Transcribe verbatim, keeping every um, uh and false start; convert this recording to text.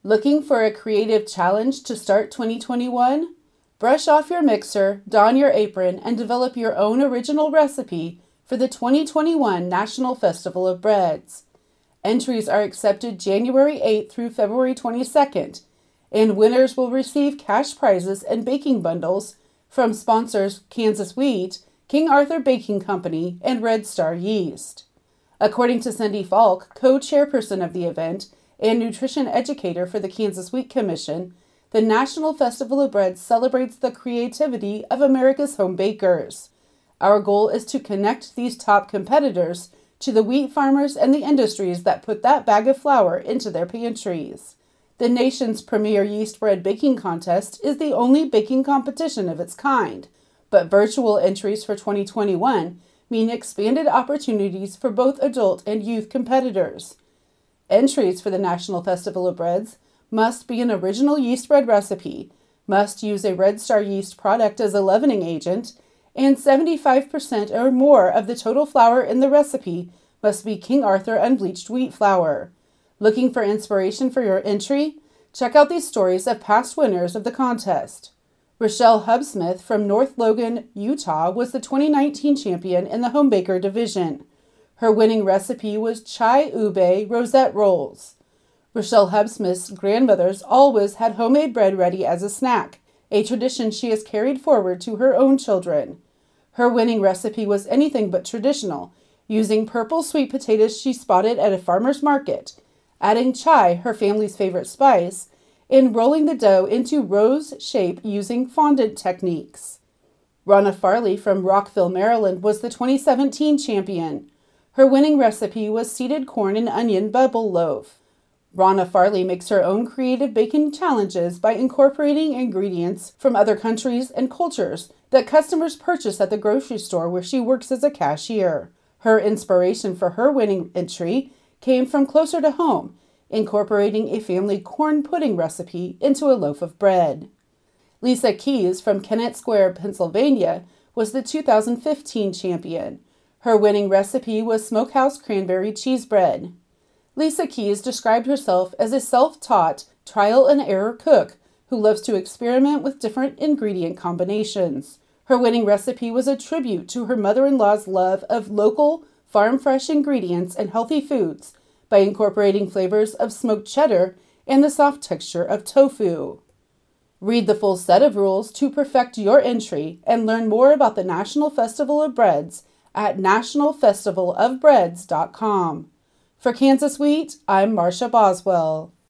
Looking for a creative challenge to start twenty twenty-one? Brush off your mixer, don your apron, and develop your own original recipe for the twenty twenty-one National Festival of Breads. Entries are accepted January eighth through February twenty-second, and winners will receive cash prizes and baking bundles from sponsors Kansas Wheat, King Arthur Baking Company, and Red Star Yeast. According to Cindy Falk, co-chairperson of the event and nutrition educator for the Kansas Wheat Commission, the National Festival of Breads celebrates the creativity of America's home bakers. Our goal is to connect these top competitors to the wheat farmers and the industries that put that bag of flour into their pantries. The nation's premier yeast bread baking contest is the only baking competition of its kind, but virtual entries for twenty twenty-one mean expanded opportunities for both adult and youth competitors. Entries for the National Festival of Breads must be an original yeast bread recipe, must use a Red Star yeast product as a leavening agent, and seventy-five percent or more of the total flour in the recipe must be King Arthur unbleached wheat flour. Looking for inspiration for your entry? Check out these stories of past winners of the contest. Rochelle Hubsmith from North Logan, Utah, was the twenty nineteen champion in the home baker division. Her winning recipe was chai ube rosette rolls. Rochelle Hubsmith's grandmothers always had homemade bread ready as a snack, a tradition she has carried forward to her own children. Her winning recipe was anything but traditional, using purple sweet potatoes she spotted at a farmer's market, adding chai, her family's favorite spice, and rolling the dough into rose shape using fondant techniques. Ronna Farley from Rockville, Maryland, was the twenty seventeen champion. Her winning recipe was seeded corn and onion bubble loaf. Ronna Farley makes her own creative baking challenges by incorporating ingredients from other countries and cultures that customers purchase at the grocery store where she works as a cashier. Her inspiration for her winning entry came from closer to home, incorporating a family corn pudding recipe into a loaf of bread. Lisa Keys from Kennett Square, Pennsylvania, was the two thousand fifteen champion. Her winning recipe was smokehouse cranberry cheese bread. Lisa Keys described herself as a self-taught, trial-and-error cook who loves to experiment with different ingredient combinations. Her winning recipe was a tribute to her mother-in-law's love of local, farm-fresh ingredients and healthy foods by incorporating flavors of smoked cheddar and the soft texture of tofu. Read the full set of rules to perfect your entry and learn more about the National Festival of Breads at national festival of breads dot com. For Kansas Wheat, I'm Marcia Boswell.